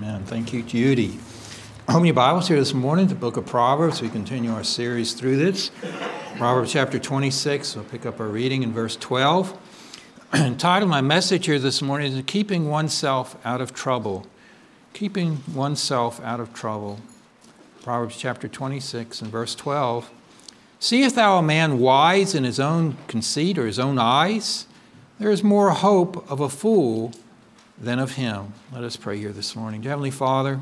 Amen. Thank you, Judy. Open your Bibles here this morning, the book of Proverbs. We continue our series through this. Proverbs chapter 26, we'll pick up our reading in verse 12. Entitled my message here this morning is Keeping Oneself Out of Trouble. Keeping oneself out of trouble. Proverbs chapter 26 and verse 12. Seest thou a man wise in his own conceit or his own eyes? There is more hope of a fool than of him. Let us pray here this morning. Dear Heavenly Father,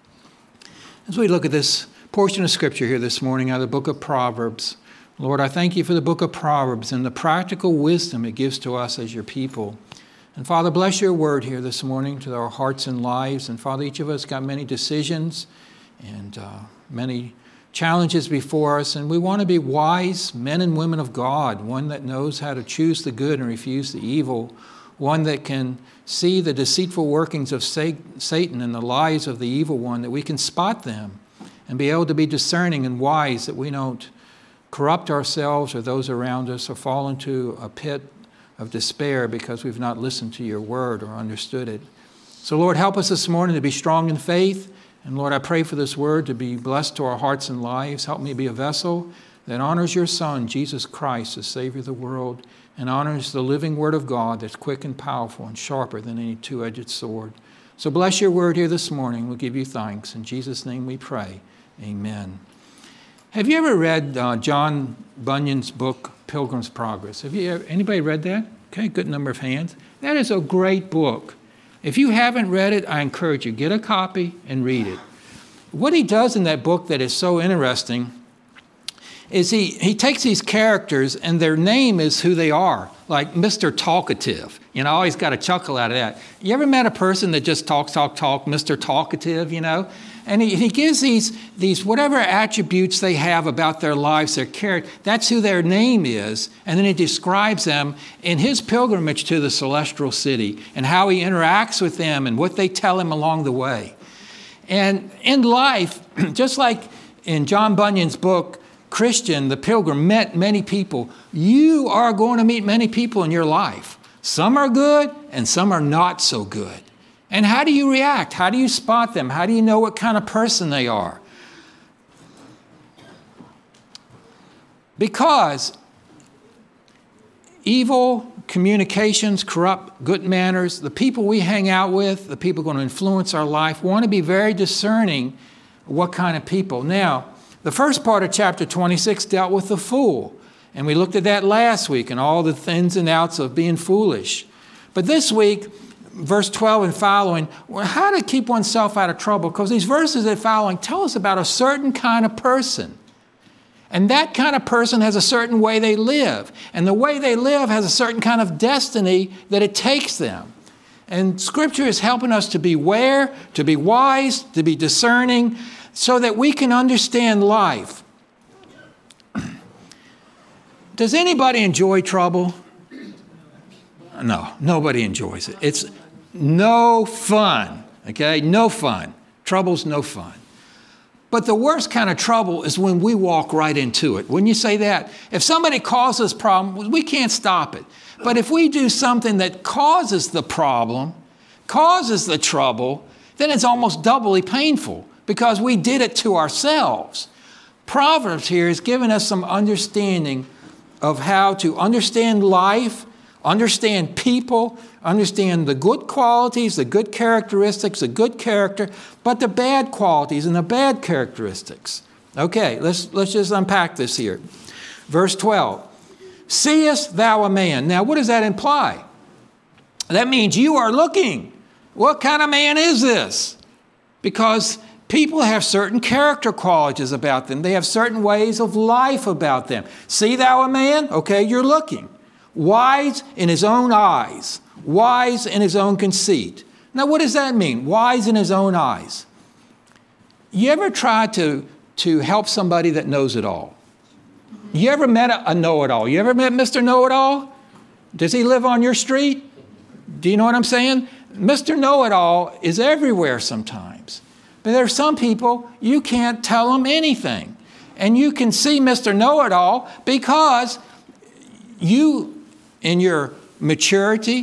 as we look at this portion of Scripture here this morning out of the book of Proverbs, Lord, I thank you for the book of Proverbs and the practical wisdom it gives to us as your people. And Father, bless your word here this morning to our hearts and lives. And Father, each of us got many decisions and many challenges before us. And we want to be wise men and women of God, one that knows how to choose the good and refuse the evil, one that can see the deceitful workings of Satan and the lies of the evil one, that we can spot them and be able to be discerning and wise, that we don't corrupt ourselves or those around us or fall into a pit of despair because we've not listened to your word or understood it. So Lord, help us this morning to be strong in faith. And Lord, I pray for this word to be blessed to our hearts and lives. Help me be a vessel that honors your Son, Jesus Christ, the Savior of the world, and honors the living word of God that's quick and powerful and sharper than any two-edged sword. So bless your word here this morning. We'll give you thanks. In Jesus' name we pray. Amen. Have you ever read John Bunyan's book, Pilgrim's Progress? Anybody read that? Okay, good number of hands. That is a great book. If you haven't read it, I encourage you, get a copy and read it. What he does in that book that is so interesting is he takes these characters and their name is who they are, like Mr. Talkative. You know, I always got a chuckle out of that. You ever met a person that just talk, Mr. Talkative, you know? And he gives these whatever attributes they have about their lives, their character, that's who their name is. And then he describes them in his pilgrimage to the celestial city and how he interacts with them and what they tell him along the way. And in life, just like in John Bunyan's book, Christian, the pilgrim, met many people. You are going to meet many people in your life. Some are good and some are not so good. And how do you react? How do you spot them? How do you know what kind of person they are? Because evil communications corrupt good manners. The people we hang out with, the people going to influence our life, want to be very discerning what kind of people. Now, the first part of chapter 26 dealt with the fool. And we looked at that last week and all the ins and outs of being foolish. But this week, verse 12 and following, how to keep oneself out of trouble. Because these verses that following tell us about a certain kind of person. And that kind of person has a certain way they live. And the way they live has a certain kind of destiny that it takes them. And Scripture is helping us to beware, to be wise, to be discerning, so that we can understand life. Does anybody enjoy trouble? No, nobody enjoys it. It's no fun, okay? No fun. Trouble's no fun. But the worst kind of trouble is when we walk right into it. Wouldn't you say that? If somebody causes a problem, we can't stop it. But if we do something that causes the problem, causes the trouble, then it's almost doubly painful because we did it to ourselves. Proverbs here is giving us some understanding of how to understand life, understand people, understand the good qualities, the good characteristics, the good character, but the bad qualities and the bad characteristics. Okay, let's just unpack this here. Verse 12, seest thou a man? Now, what does that imply? That means you are looking. What kind of man is this? Because people have certain character qualities about them. They have certain ways of life about them. See thou a man? Okay, you're looking. Wise in his own eyes. Wise in his own conceit. Now, what does that mean? Wise in his own eyes. You ever tried to help somebody that knows it all? You ever met a know-it-all? You ever met Mr. Know-it-all? Does he live on your street? Do you know what I'm saying? Mr. Know-it-all is everywhere sometimes. But there are some people, you can't tell them anything. And you can see Mr. Know-it-all because you, in your maturity,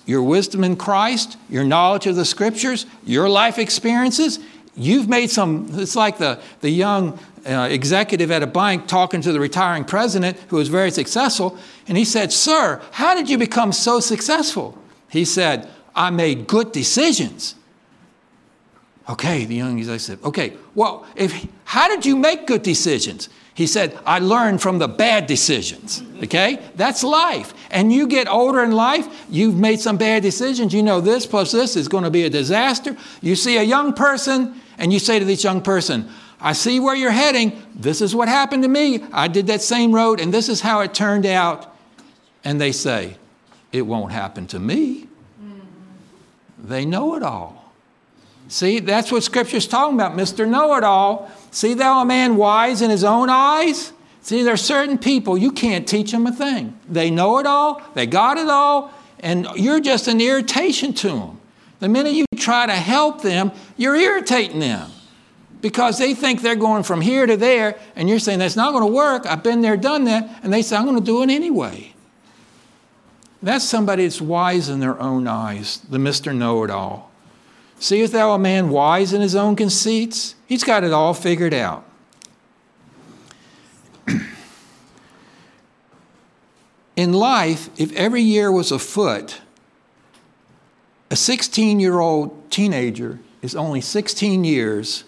your wisdom in Christ, your knowledge of the Scriptures, your life experiences. You've made it's like the young executive at a bank talking to the retiring president who was very successful. And he said, "Sir, how did you become so successful?" He said, "I made good decisions." Okay, the young executive said, "Okay, well, how did you make good decisions?" He said, "I learned from the bad decisions." Okay? That's life. And you get older in life, you've made some bad decisions. You know this plus this is going to be a disaster. You see a young person and you say to this young person, "I see where you're heading. This is what happened to me. I did that same road and this is how it turned out." And they say, "It won't happen to me." They know it all. See, that's what Scripture's talking about, Mr. Know-it-all. See thou a man wise in his own eyes? See, there are certain people, you can't teach them a thing. They know it all, they got it all, and you're just an irritation to them. The minute you try to help them, you're irritating them because they think they're going from here to there, and you're saying, "That's not going to work. I've been there, done that." And they say, "I'm going to do it anyway." That's somebody that's wise in their own eyes, the Mr. Know-it-all. Seest thou a man wise in his own conceits? He's got it all figured out. In life, if every year was a foot, a 16-year-old teenager is only 16 years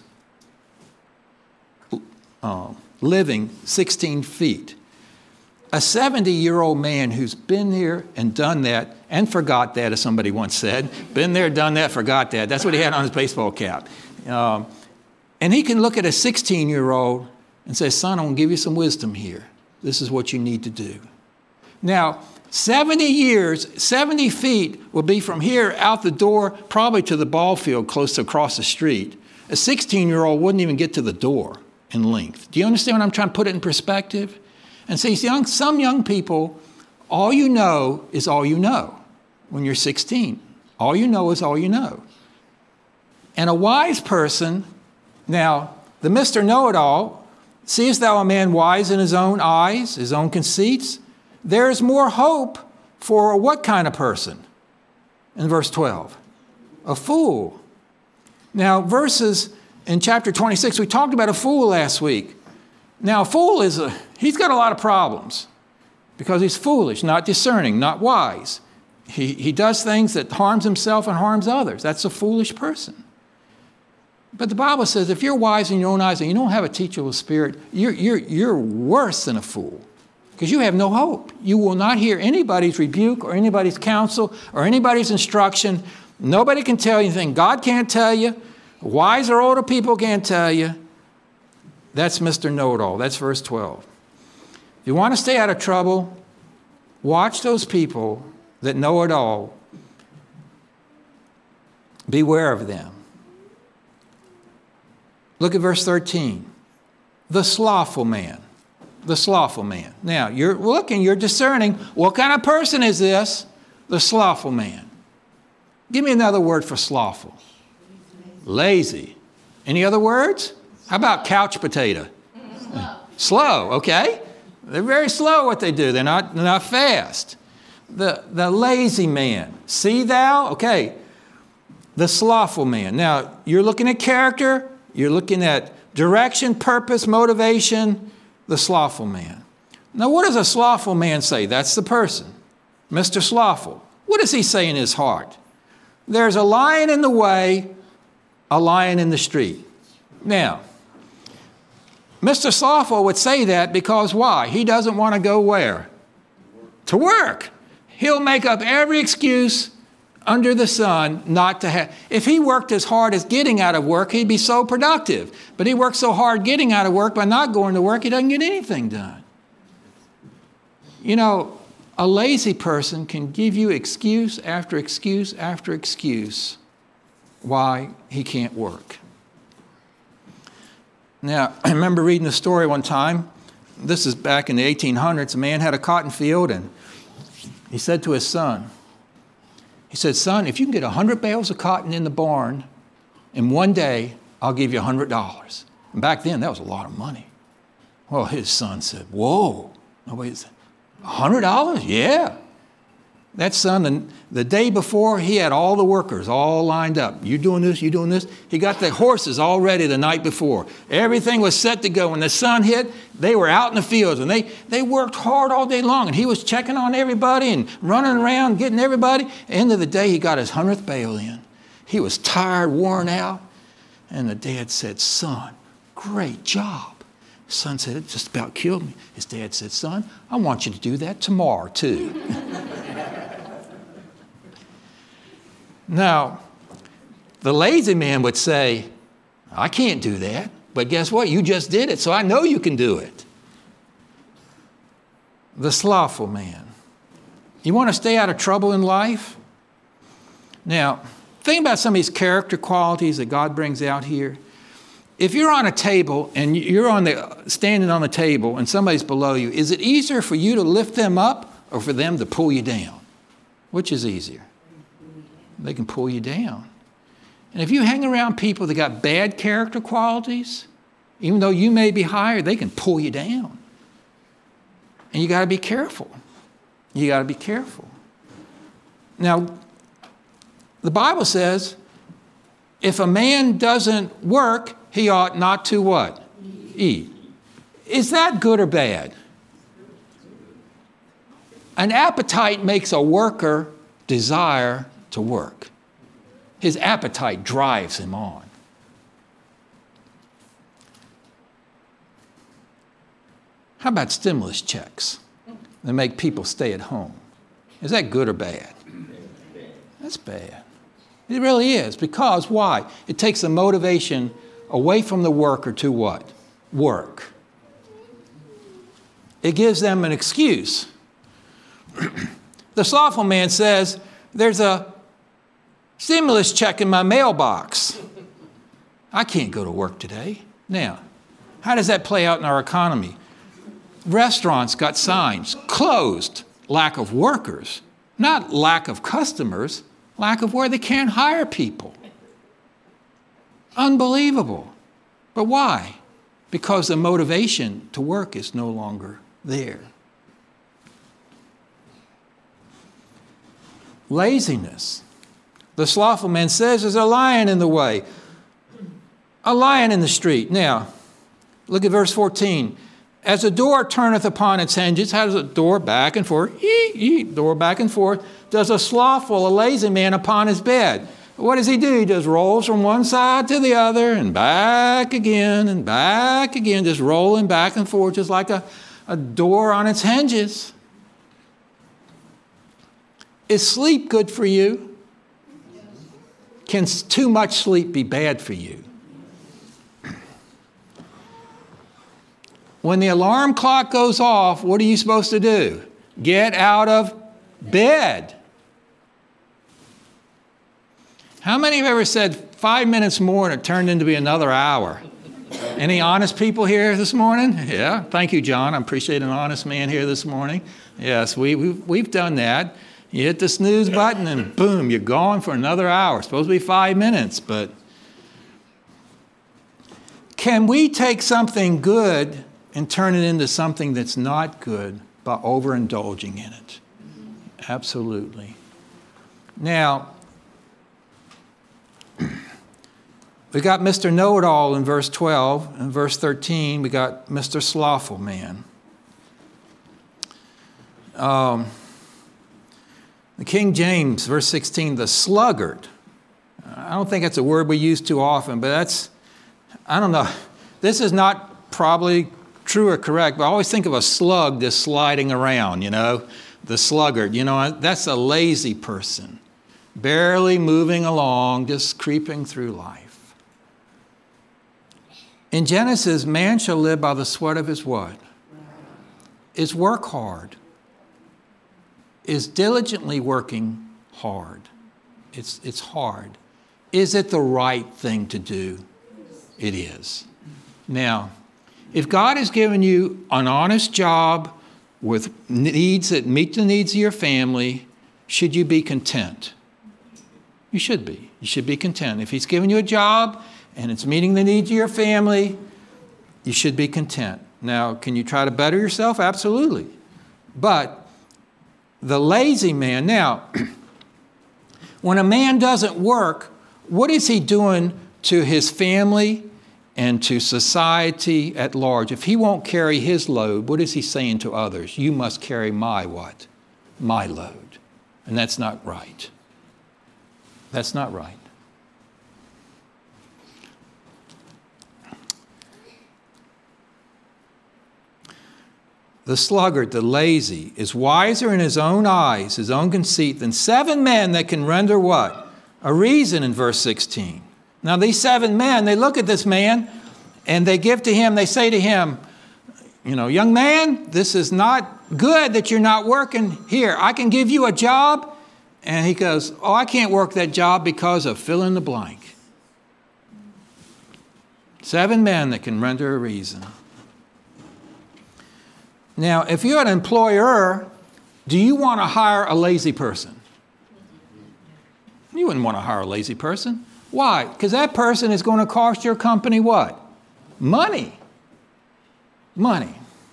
living 16 feet. A 70-year-old man who's been here and done that and forgot that, as somebody once said. Been there, done that, forgot that. That's what he had on his baseball cap. And he can look at a 16-year-old and say, "Son, I'm going to give you some wisdom here. This is what you need to do." Now, 70 years, 70 feet will be from here out the door, probably to the ball field close to across the street. A 16-year-old wouldn't even get to the door in length. Do you understand what I'm trying to put it in perspective? And see, some young people, all you know is all you know when you're 16. All you know is all you know. And a wise person, now, the Mr. Know-it-all, seest thou a man wise in his own eyes, his own conceits? There is more hope for what kind of person? In verse 12, a fool. Now, verses in chapter 26, we talked about a fool last week. Now, a fool he's got a lot of problems because he's foolish, not discerning, not wise. He does things that harms himself and harms others. That's a foolish person. But the Bible says if you're wise in your own eyes and you don't have a teachable spirit, you're worse than a fool because you have no hope. You will not hear anybody's rebuke or anybody's counsel or anybody's instruction. Nobody can tell you anything. God can't tell you. Wise or older people can't tell you. That's Mr. Know-it-all. That's verse 12. If you want to stay out of trouble, watch those people that know it all. Beware of them. Look at verse 13. The slothful man. The slothful man. Now, you're looking, you're discerning. What kind of person is this? The slothful man. Give me another word for slothful. Lazy. Any other words? How about couch potato? Slow, okay? They're very slow what they do. They're not fast. The lazy man. See thou? Okay. The slothful man. Now, you're looking at character. You're looking at direction, purpose, motivation. The slothful man. Now, what does a slothful man say? That's the person. Mr. Slothful. What does he say in his heart? There's a lion in the way, a lion in the street. Now, Mr. Slothful would say that because why? He doesn't want to go where? To work. He'll make up every excuse under the sun not to have. If he worked as hard as getting out of work, he'd be so productive. But he works so hard getting out of work by not going to work, he doesn't get anything done. You know, a lazy person can give you excuse after excuse after excuse why he can't work. Now, I remember reading a story one time. This is back in the 1800s. A man had a cotton field, and he said to his son, he said, "Son, if you can get 100 bales of cotton in the barn in one day, I'll give you $100. And back then, that was a lot of money. Well, his son said, "Whoa." Nobody said, $100? Yeah. That son, the day before, he had all the workers all lined up. You doing this, you doing this. He got the horses all ready the night before. Everything was set to go. When the sun hit, they were out in the fields, and they worked hard all day long. And he was checking on everybody and running around, getting everybody. At the end of the day, he got his 100th bale in. He was tired, worn out. And the dad said, son, great job. His son said, it just about killed me. His dad said, son, I want you to do that tomorrow, too. Now, the lazy man would say, I can't do that. But guess what? You just did it, so I know you can do it. The slothful man. You want to stay out of trouble in life? Now, think about some of these character qualities that God brings out here. If you're on a table and you're standing on the table and somebody's below you, is it easier for you to lift them up or for them to pull you down? Which is easier? They can pull you down. And if you hang around people that got bad character qualities, even though you may be higher, they can pull you down. And you got to be careful. You got to be careful. Now, the Bible says, if a man doesn't work, he ought not to what? Eat. Is that good or bad? An appetite makes a worker desire to work. His appetite drives him on. How about stimulus checks that make people stay at home? Is that good or bad? That's bad. It really is. Because why? It takes the motivation away from the worker to what? Work. It gives them an excuse. The slothful man says, there's a stimulus check in my mailbox. I can't go to work today. Now, how does that play out in our economy? Restaurants got signs, closed, lack of workers, not lack of customers, lack of where they can't hire people. Unbelievable. But why? Because the motivation to work is no longer there. Laziness. The slothful man says there's a lion in the way. A lion in the street. Now, look at verse 14. As a door turneth upon its hinges, how does a door back and forth? Door back and forth. Does a slothful, a lazy man upon his bed. What does he do? He just rolls from one side to the other and back again, just rolling back and forth, just like a door on its hinges. Is sleep good for you? Can too much sleep be bad for you? When the alarm clock goes off, what are you supposed to do? Get out of bed. How many have ever said 5 minutes more and it turned into be another hour? Any honest people here this morning? Yeah, thank you, John. I appreciate an honest man here this morning. Yes, we've done that. You hit the snooze button and boom, you're gone for another hour. It's supposed to be 5 minutes, but can we take something good and turn it into something that's not good by overindulging in it? Absolutely. Now, we got Mr. Know-it-all in verse 12. In verse 13, we got Mr. Slothful man. The King James, verse 16, the sluggard. I don't think that's a word we use too often, but I don't know. This is not probably true or correct, but I always think of a slug just sliding around, the sluggard. That's a lazy person, barely moving along, just creeping through life. In Genesis, man shall live by the sweat of his what? Is work hard. Is diligently working hard. It's hard. Is it the right thing to do? It is. Now, if God has given you an honest job with needs that meet the needs of your family, should you be content? You should be. You should be content. If he's given you a job and it's meeting the needs of your family, you should be content. Now, can you try to better yourself? Absolutely. But the lazy man. Now, when a man doesn't work, what is he doing to his family and to society at large? If he won't carry his load, what is he saying to others? You must carry my what? My load. And that's not right. That's not right. The sluggard, the lazy, is wiser in his own eyes, his own conceit, than 7 men that can render what? A reason in verse 16. Now these 7 men, they look at this man and they give to him, they say to him, young man, this is not good that you're not working here. I can give you a job. And he goes, I can't work that job because of fill in the blank. 7 men that can render a reason. Now, if you're an employer, do you want to hire a lazy person? You wouldn't want to hire a lazy person. Why? Because that person is going to cost your company what? Money. Money.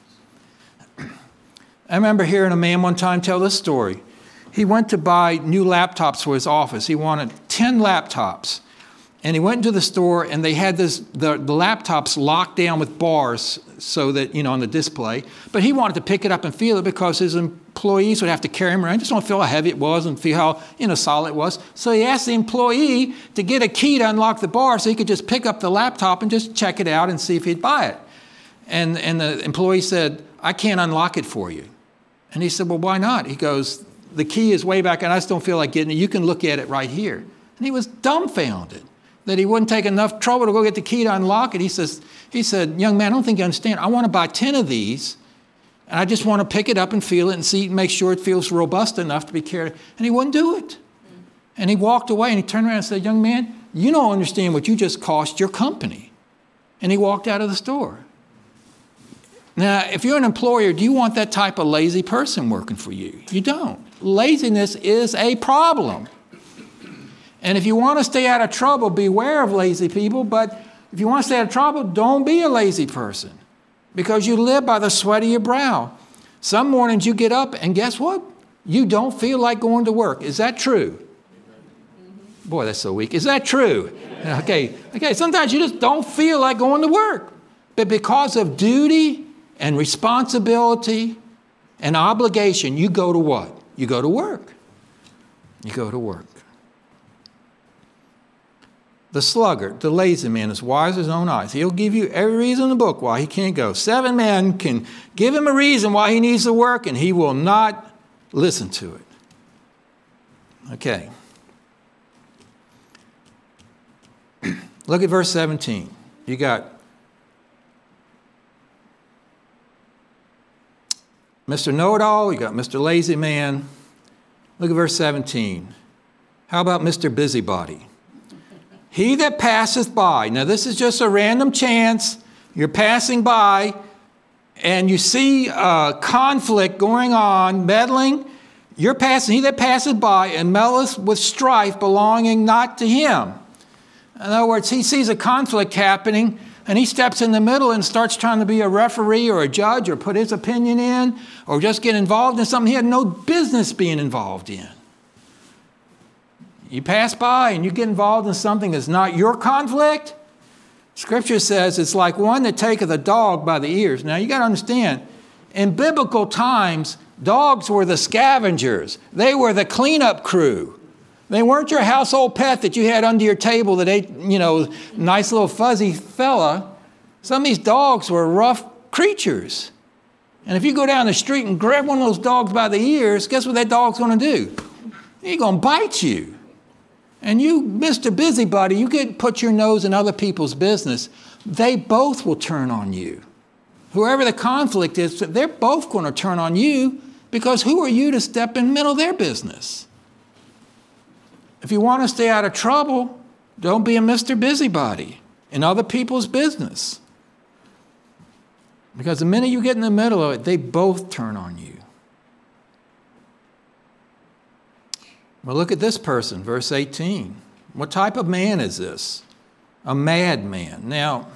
I remember hearing a man one time tell this story. He went to buy new laptops for his office. He wanted 10 laptops. And he went into the store and they had the laptops locked down with bars so that, on the display. But he wanted to pick it up and feel it because his employees would have to carry him around. Just want to feel how heavy it was and feel how, solid it was. So he asked the employee to get a key to unlock the bar so he could just pick up the laptop and just check it out and see if he'd buy it. And the employee said, I can't unlock it for you. And he said, well, why not? He goes, the key is way back and I just don't feel like getting it. You can look at it right here. And he was dumbfounded that he wouldn't take enough trouble to go get the key to unlock it. He said, young man, I don't think you understand. I want to buy 10 of these, and I just want to pick it up and feel it and see, make sure it feels robust enough to be carried. And he wouldn't do it. And he walked away, and he turned around and said, young man, you don't understand what you just cost your company. And he walked out of the store. Now, if you're an employer, do you want that type of lazy person working for you? You don't. Laziness is a problem. And if you want to stay out of trouble, beware of lazy people. But if you want to stay out of trouble, don't be a lazy person because you live by the sweat of your brow. Some mornings you get up and guess what? You don't feel like going to work. Is that true? Boy, that's so weak. Is that true? Okay. Sometimes you just don't feel like going to work. But because of duty and responsibility and obligation, you go to what? You go to work. You go to work. The sluggard, the lazy man, is wise in his own eyes. He'll give you every reason in the book why he can't go. 7 men can give him a reason why he needs to work, and he will not listen to it. Okay. Look at verse 17. You got Mr. Know-it-all, you got Mr. Lazy Man. Look at verse 17. How about Mr. Busybody? He that passeth by. Now, this is just a random chance. You're passing by, and you see conflict going on, meddling. You're passing. He that passeth by and meddleth with strife belonging not to him. In other words, he sees a conflict happening, and he steps in the middle and starts trying to be a referee or a judge or put his opinion in or just get involved in something he had no business being involved in. You pass by and you get involved in something that's not your conflict. Scripture says it's like one that taketh a dog by the ears. Now you got to understand, in biblical times, dogs were the scavengers. They were the cleanup crew. They weren't your household pet that you had under your table that ate, nice little fuzzy fella. Some of these dogs were rough creatures. And if you go down the street and grab one of those dogs by the ears, guess what that dog's going to do? He's going to bite you. And you, Mr. Busybody, you put your nose in other people's business, they both will turn on you. Whoever the conflict is, they're both going to turn on you because who are you to step in the middle of their business? If you want to stay out of trouble, don't be a Mr. Busybody in other people's business. Because the minute you get in the middle of it, they both turn on you. Well, look at this person, verse 18. What type of man is this? A madman. Now,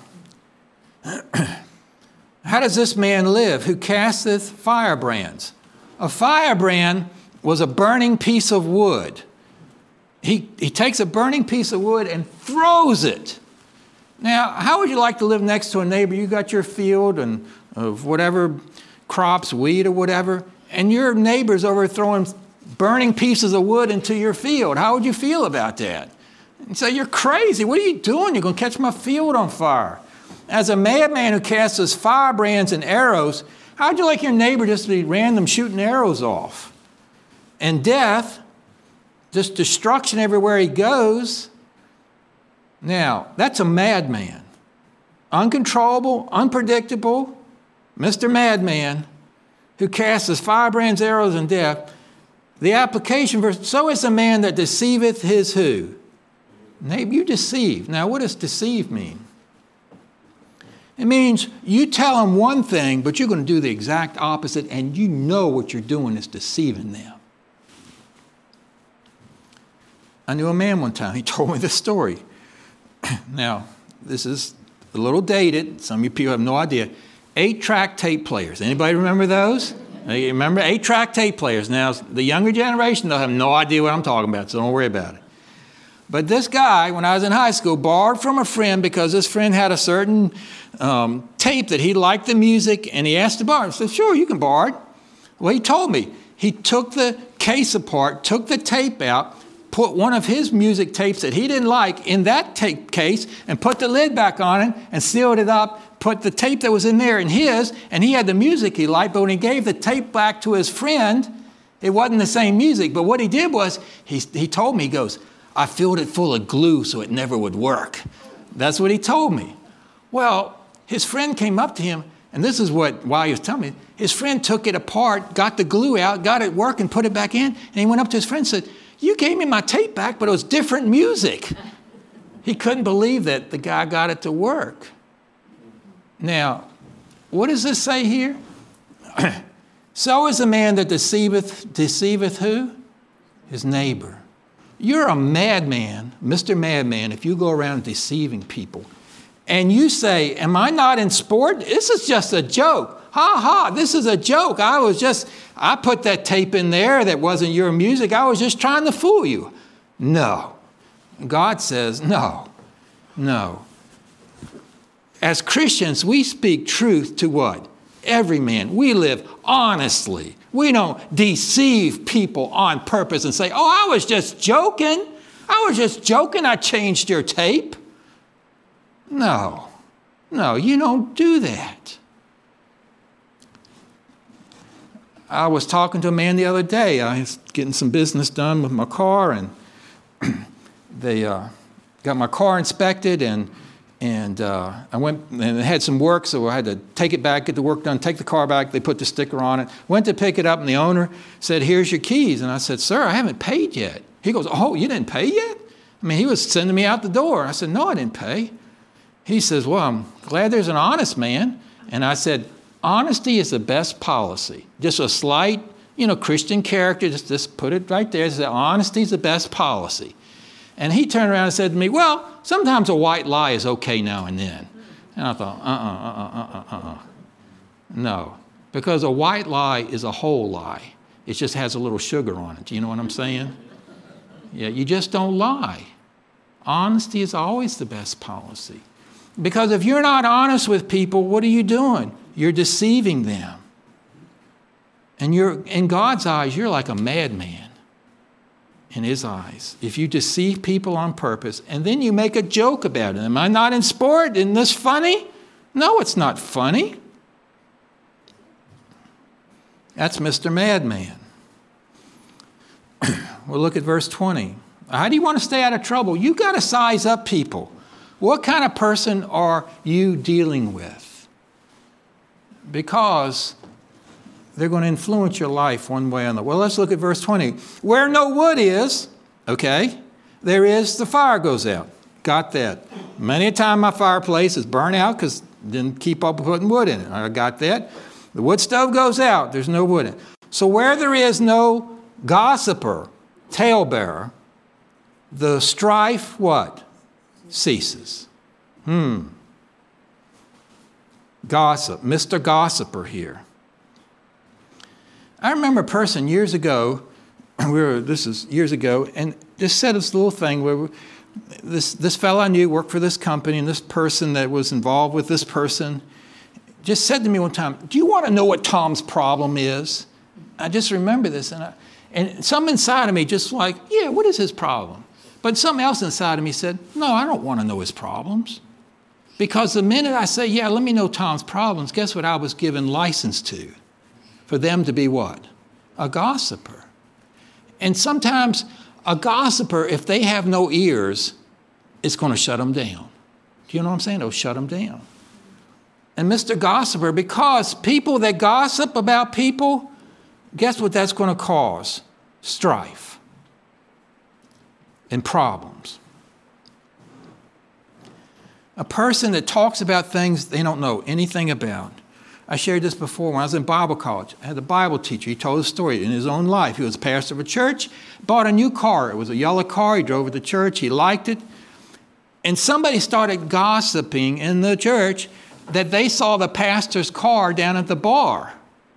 how does this man live who casteth firebrands? A firebrand was a burning piece of wood. He takes a burning piece of wood and throws it. Now, how would you like to live next to a neighbor? You got your field and of whatever crops, wheat or whatever, and your neighbor's over throwing burning pieces of wood into your field. How would you feel about that? You say, you're crazy. What are you doing? You're going to catch my field on fire. As a madman who casts his firebrands and arrows, how'd you like your neighbor just to be random shooting arrows off? And death, just destruction everywhere he goes. Now, that's a madman. Uncontrollable, unpredictable, Mr. Madman, who casts his firebrands, arrows, and death. The application verse, so is a man that deceiveth his who? Neighbor, you deceive. Now, what does deceive mean? It means you tell them one thing, but you're going to do the exact opposite, and you know what you're doing is deceiving them. I knew a man one time, he told me this story. Now, this is a little dated. Some of you people have no idea. 8-track tape players. Anybody remember those? You remember 8-track tape players? Now, the younger generation, they'll have no idea what I'm talking about, so don't worry about it. But this guy, when I was in high school, borrowed from a friend because this friend had a certain tape that he liked the music, and he asked to borrow. I said, sure, you can borrow it. Well, he told me. He took the case apart, took the tape out, put one of his music tapes that he didn't like in that tape case, and put the lid back on it, and sealed it up, put the tape that was in there in his, and he had the music he liked, but when he gave the tape back to his friend, it wasn't the same music. But what he did was, he told me, he goes, I filled it full of glue so it never would work. That's what he told me. Well, his friend came up to him, and this is why he was telling me. His friend took it apart, got the glue out, got it working, put it back in, and he went up to his friend and said, you gave me my tape back, but it was different music. He couldn't believe that the guy got it to work. Now, what does this say here? So is the man that deceiveth who? His neighbor. You're a madman, Mr. Madman, if you go around deceiving people. And you say, am I not in sport? This is just a joke. Ha ha, this is a joke. I put that tape in there that wasn't your music. I was just trying to fool you. No. God says, no. As Christians, we speak truth to what? Every man. We live honestly. We don't deceive people on purpose and say, oh, I was just joking. I changed your tape. No, you don't do that. I was talking to a man the other day. I was getting some business done with my car, and they got my car inspected, and I went and had some work, so I had to take it back, get the work done, take the car back. They put the sticker on it. Went to pick it up, and the owner said, here's your keys. And I said, sir, I haven't paid yet. He goes, oh, you didn't pay yet? I mean, he was sending me out the door. I said, no, I didn't pay. He says, well, I'm glad there's an honest man. And I said, honesty is the best policy. Just a slight, Christian character, just put it right there. Said, honesty is the best policy. And he turned around and said to me, well, sometimes a white lie is okay now and then. And I thought, No, because a white lie is a whole lie. It just has a little sugar on it. Do you know what I'm saying? Yeah, you just don't lie. Honesty is always the best policy. Because if you're not honest with people, what are you doing? You're deceiving them. And in God's eyes, you're like a madman in his eyes. If you deceive people on purpose, and then you make a joke about it. Am I not in sport? Isn't this funny? No, it's not funny. That's Mr. Madman. We'll look at verse 20. How do you want to stay out of trouble? You've got to size up people. What kind of person are you dealing with? Because they're going to influence your life one way or another. Well, let's look at verse 20. Where no wood is, there is the fire goes out. Got that. Many a time my fireplace is burnt out because didn't keep up with putting wood in it. I got that. The wood stove goes out. There's no wood in it. So where there is no gossiper, talebearer, the strife, what? Ceases. Gossip, Mr. Gossiper here. I remember a person years ago this is years ago, and just said this little thing where this fellow I knew worked for this company, and this person that was involved with this person just said to me one time, "Do you want to know what Tom's problem is?" I just remember this, and something inside of me just like, yeah, what is his problem? But something else inside of me said, no, I don't want to know his problems. Because the minute I say, yeah, let me know Tom's problems, guess what I was given license to? For them to be what? A gossiper. And sometimes a gossiper, if they have no ears, it's going to shut them down. Do you know what I'm saying? It'll shut them down. And Mr. Gossiper, because people that gossip about people, guess what that's going to cause? Strife and problems. A person that talks about things they don't know anything about. I shared this before when I was in Bible college. I had a Bible teacher. He told a story in his own life. He was pastor of a church, bought a new car. It was a yellow car. He drove it to church. He liked it. And somebody started gossiping in the church that they saw the pastor's car down at the bar.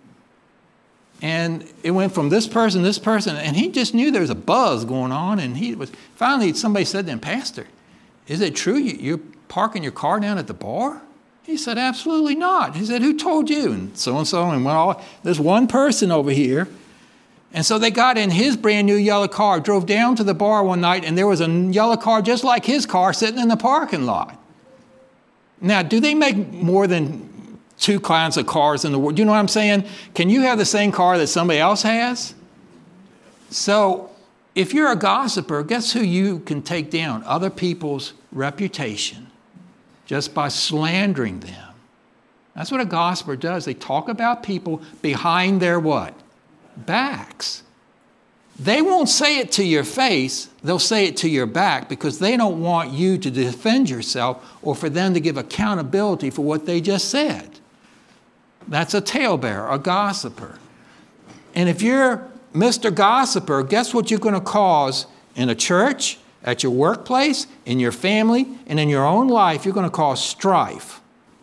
And it went from this person, and he just knew there was a buzz going on. And finally somebody said to him, "Pastor, is it true you're parking your car down at the bar?" He said, "Absolutely not." He said, "Who told you?" And so-and-so, and went all, there's one person over here. And so they got in his brand new yellow car, drove down to the bar one night, and there was a yellow car just like his car sitting in the parking lot. Now, do they make more than two kinds of cars in the world? Do you know what I'm saying? Can you have the same car that somebody else has? So if you're a gossiper, guess who you can take down? Other people's reputation just by slandering them. That's what a gossiper does. They talk about people behind their what? Backs. They won't say it to your face. They'll say it to your back because they don't want you to defend yourself or for them to give accountability for what they just said. That's a talebearer, a gossiper. And if you're Mr. Gossiper, guess what you're going to cause in a church, at your workplace, in your family, and in your own life? You're going to cause strife.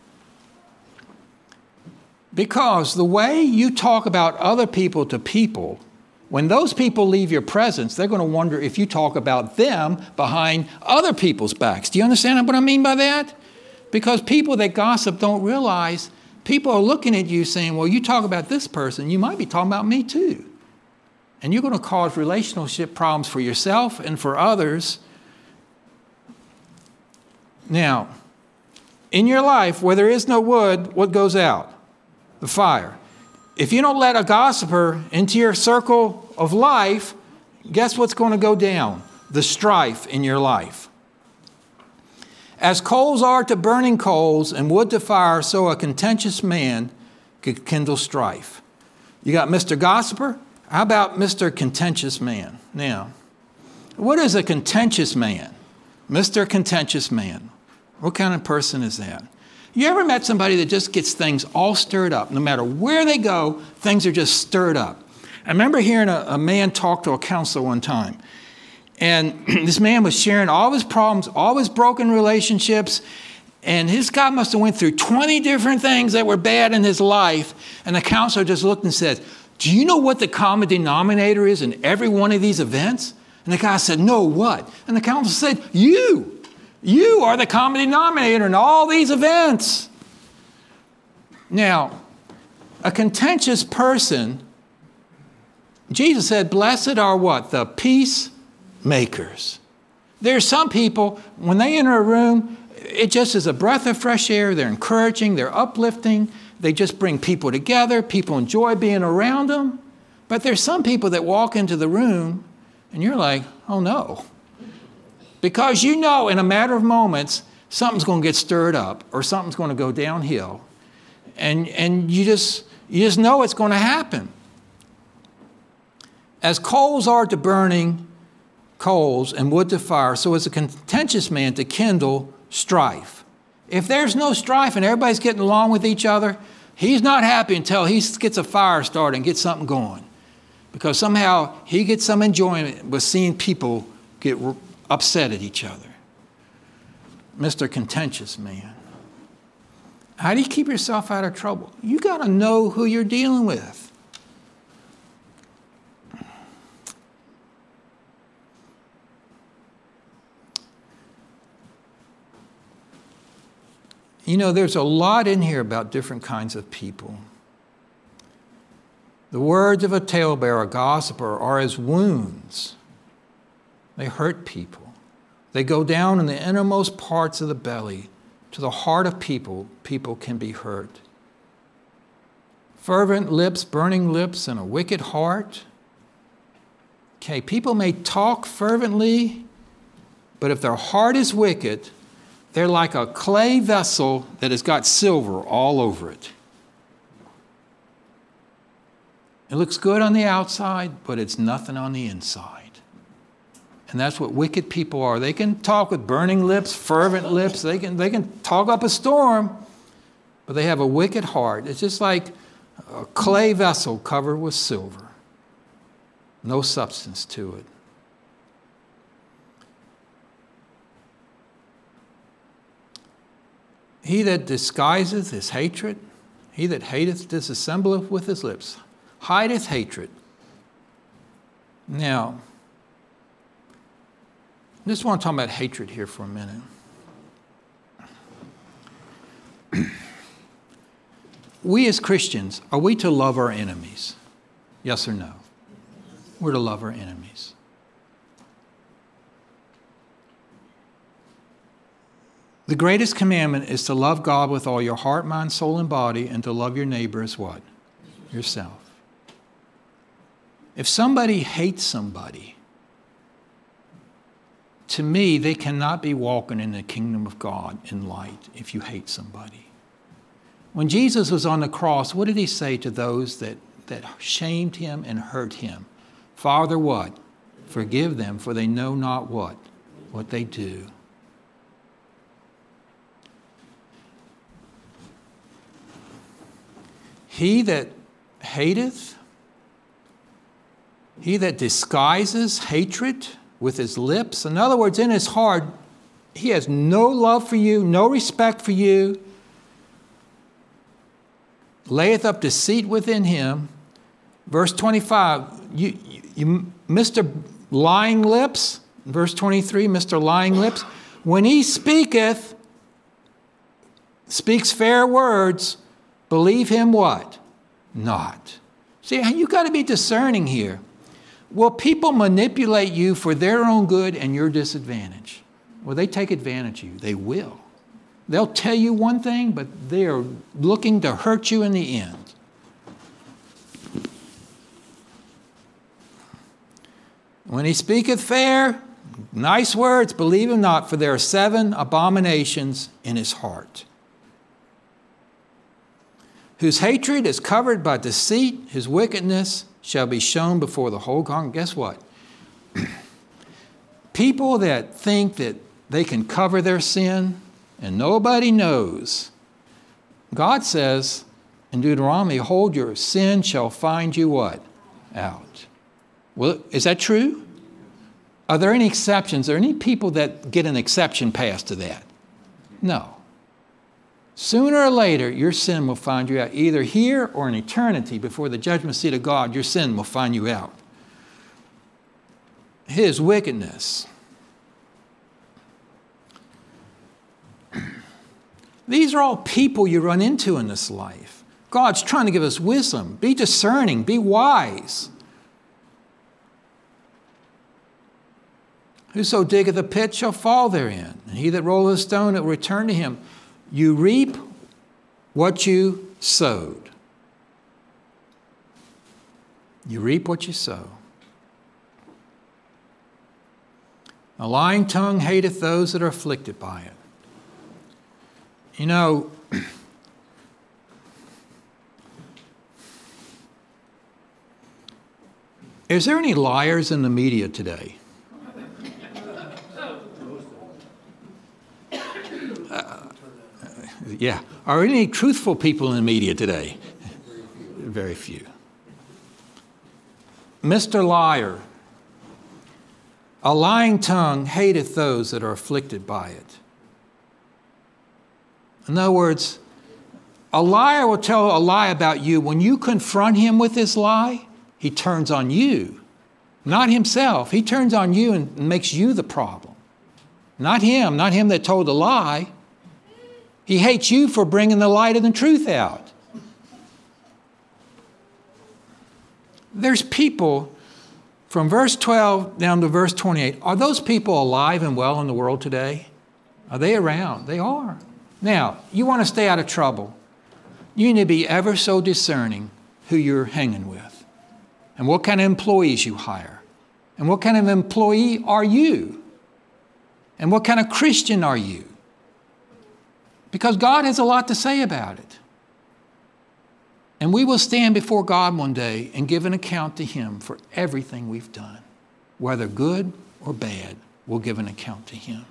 Because the way you talk about other people to people, when those people leave your presence, they're going to wonder if you talk about them behind other people's backs. Do you understand what I mean by that? Because people that gossip don't realize people are looking at you saying, well, you talk about this person, you might be talking about me too. And you're going to cause relationship problems for yourself and for others. Now, in your life, where there is no wood, what goes out? The fire. If you don't let a gossiper into your circle of life, guess what's going to go down? The strife in your life. As coals are to burning coals and wood to fire, so a contentious man could kindle strife. You got Mr. Gossiper. How about Mr. Contentious Man? Now, what is a contentious man? Mr. Contentious Man. What kind of person is that? You ever met somebody that just gets things all stirred up? No matter where they go, things are just stirred up. I remember hearing a man talk to a counselor one time. And this man was sharing all of his problems, all of his broken relationships. And his guy must have went through 20 different things that were bad in his life. And the counselor just looked and said, "Do you know what the common denominator is in every one of these events?" And the guy said, "No, what?" And the counselor said, You are the common denominator in all these events. Now, a contentious person, Jesus said, blessed are what? The peacemakers. There are some people, when they enter a room, it just is a breath of fresh air. They're encouraging, they're uplifting. They just bring people together. People enjoy being around them. But there's some people that walk into the room and you're like, oh no. Because you know in a matter of moments, something's going to get stirred up or something's going to go downhill. And you just know it's going to happen. As coals are to burning coals and wood to fire, so is a contentious man to kindle strife. If there's no strife and everybody's getting along with each other, he's not happy until he gets a fire started and gets something going. Because somehow he gets some enjoyment with seeing people get upset at each other. Mr. Contentious Man. How do you keep yourself out of trouble? You got to know who you're dealing with. There's a lot in here about different kinds of people. The words of a talebearer, a gossiper, are as wounds. They hurt people. They go down in the innermost parts of the belly to the heart of people. People can be hurt. Fervent lips, burning lips, and a wicked heart. Okay, people may talk fervently, but if their heart is wicked, they're like a clay vessel that has got silver all over it. It looks good on the outside, but it's nothing on the inside. And that's what wicked people are. They can talk with burning lips, fervent lips. They can talk up a storm, but they have a wicked heart. It's just like a clay vessel covered with silver. No substance to it. He that disguiseth his hatred, he that hateth dissembleth with his lips, hideth hatred. Now, I just want to talk about hatred here for a minute. We as Christians, are we to love our enemies? Yes or no? We're to love our enemies. The greatest commandment is to love God with all your heart, mind, soul, and body, and to love your neighbor as what? Yourself. If somebody hates somebody, to me, they cannot be walking in the kingdom of God in light if you hate somebody. When Jesus was on the cross, what did he say to those that shamed him and hurt him? Father, what? Forgive them, for they know not what they do. He that hateth, he that disguises hatred with his lips, in other words, in his heart, he has no love for you, no respect for you, layeth up deceit within him. Verse 25, you Mr. Lying Lips, verse 23, Mr. Lying Lips, when he speaks fair words, believe him what? Not. See, you got to be discerning here. Will people manipulate you for their own good and your disadvantage? Will they take advantage of you? They will. They'll tell you one thing, but they are looking to hurt you in the end. When he speaketh fair, nice words, believe him not, for there are 7 abominations in his heart. Whose hatred is covered by deceit, his wickedness shall be shown before the whole congregation. Guess what? People that think that they can cover their sin and nobody knows. God says in Deuteronomy, hold, your sin shall find you what? Out. Well, is that true? Are there any exceptions? Are there any people that get an exception pass to that? No. Sooner or later, your sin will find you out. Either here or in eternity, before the judgment seat of God, your sin will find you out. His wickedness. These are all people you run into in this life. God's trying to give us wisdom. Be discerning. Be wise. Whoso diggeth a pit shall fall therein, and he that rolleth a stone, it will return to him. You reap what you sowed. You reap what you sow. A lying tongue hateth those that are afflicted by it. You know, is there any liars in the media today? Yeah. Are there any truthful people in the media today? Very few. Mr. Liar, a lying tongue hateth those that are afflicted by it. In other words, a liar will tell a lie about you. When you confront him with his lie, he turns on you, not himself. He turns on you and makes you the problem. Not him that told the lie. He hates you for bringing the light and the truth out. There's people from verse 12 down to verse 28. Are those people alive and well in the world today? Are they around? They are. Now, you want to stay out of trouble. You need to be ever so discerning who you're hanging with and what kind of employees you hire and what kind of employee are you and what kind of Christian are you? Because God has a lot to say about it. And we will stand before God one day and give an account to Him for everything we've done. Whether good or bad, we'll give an account to Him.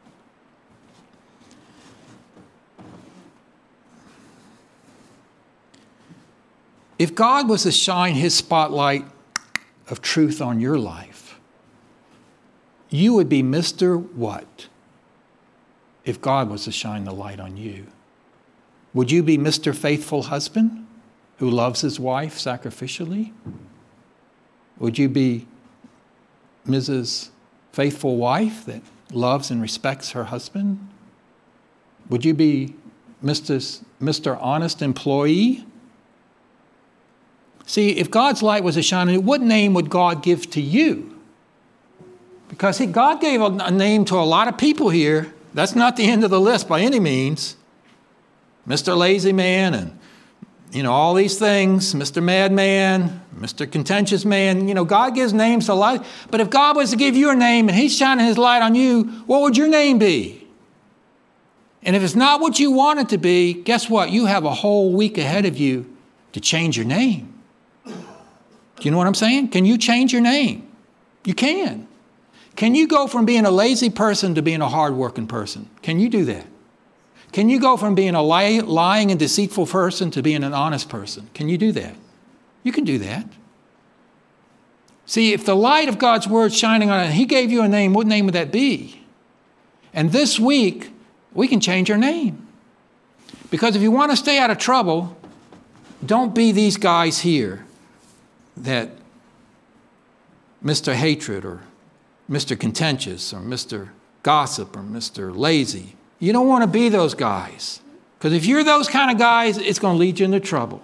If God was to shine His spotlight of truth on your life, you would be Mr. What? If God was to shine the light on you. Would you be Mr. Faithful Husband who loves his wife sacrificially? Would you be Mrs. Faithful Wife that loves and respects her husband? Would you be Mr. Honest Employee? See, if God's light was to shine on you, what name would God give to you? Because God gave a name to a lot of people here. That's not the end of the list by any means. Mr. Lazy Man and, all these things, Mr. Madman, Mr. Contentious Man. God gives names to a lot. But if God was to give you a name and He's shining His light on you, what would your name be? And if it's not what you want it to be, guess what? You have a whole week ahead of you to change your name. Do you know what I'm saying? Can you change your name? You can. Can you go from being a lazy person to being a hardworking person? Can you do that? Can you go from being a lying and deceitful person to being an honest person? Can you do that? You can do that. See, if the light of God's word shining on it, He gave you a name, what name would that be? And this week, we can change our name. Because if you want to stay out of trouble, don't be these guys here that Mr. Hatred or Mr. Contentious or Mr. Gossip or Mr. Lazy. You don't want to be those guys. Because if you're those kind of guys, it's going to lead you into trouble.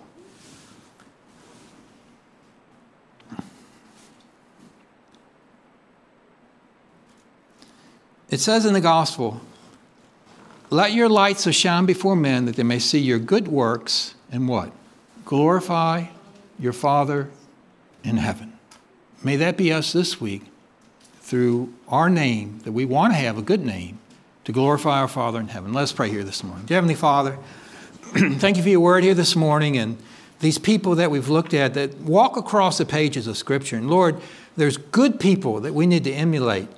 It says in the gospel, let your light so shine before men that they may see your good works and what? Glorify your Father in heaven. May that be us this week through our name, that we want to have a good name, to glorify our Father in heaven. Let's pray here this morning. Dear Heavenly Father, thank you for your word here this morning and these people that we've looked at that walk across the pages of Scripture. And Lord, there's good people that we need to emulate,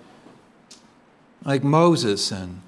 like Moses and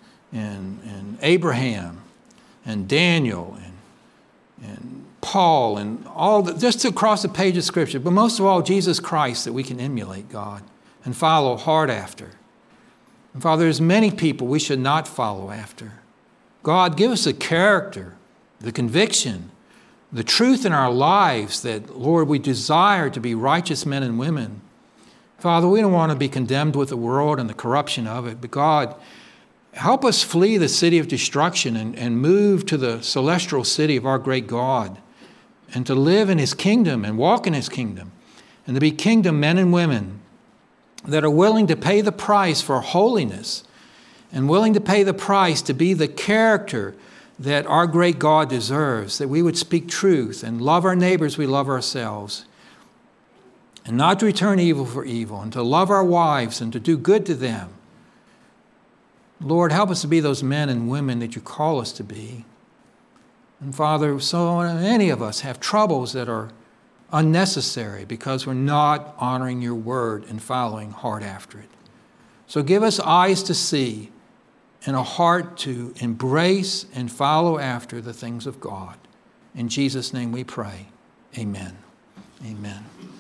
Abraham and Daniel and Paul and all just across the page of Scripture. But most of all, Jesus Christ that we can emulate, God, and follow hard after. And Father, there's many people we should not follow after. God, give us the character, the conviction, the truth in our lives that, Lord, we desire to be righteous men and women. Father, we don't want to be condemned with the world and the corruption of it, but God, help us flee the city of destruction and move to the celestial city of our great God and to live in His kingdom and walk in His kingdom and to be kingdom men and women that are willing to pay the price for holiness and willing to pay the price to be the character that our great God deserves, that we would speak truth and love our neighbors, we love ourselves, and not to return evil for evil, and to love our wives and to do good to them. Lord, help us to be those men and women that you call us to be. And Father, so many of us have troubles that are unnecessary because we're not honoring your word and following hard after it. So give us eyes to see and a heart to embrace and follow after the things of God. In Jesus' name we pray. Amen. Amen.